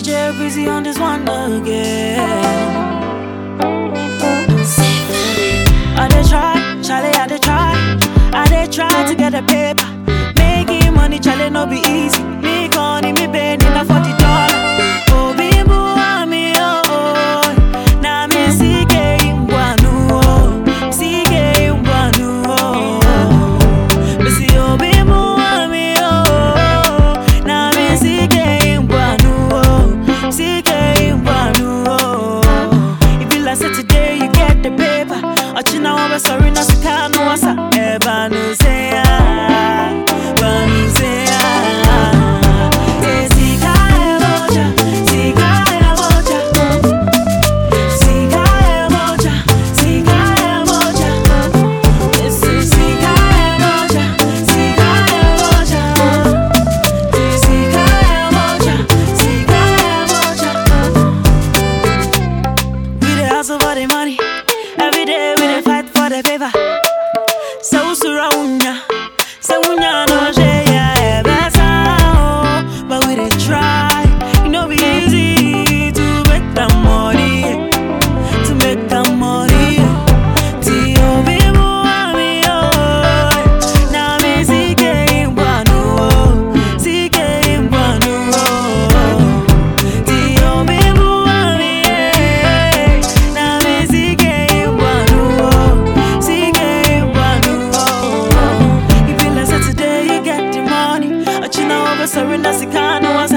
DJ busy on this one again. I dey try, Charlie, I dey try. I dey try to get a paper. Making money, Charlie, no be easy. Me calling me paying enough for the dollar. Oh, bimbo, ami, oh. Now me CK Mbwanu, oh. CK Mbwanu, oh. Me see, oh, bimbo, ami, oh. Now me CK Mbwanu, oh. CK Mbwanu, oh. If you like say today, you get the paper. Ochina wabe sorry na sika no wasa eba no say ah, ba no say ah. Sika emoja, sika emoja, sika emoja, sika emoja. This is sika emoja, sika emoja, sika emoja, sika emoja. We dey hustle for the money. Every day we dey fight for the paper. So surround so no share besa, but we dey try. You know be easy to make that money, to make that money. Tio bimu ami oh, na me CK Mbwanu oh, CK Mbwanu oh. Tio bimu ami na me CK Mbwanu oh, CK Mbwanu oh. If you like say today you get the money, Ochina over sorry na sika no wasa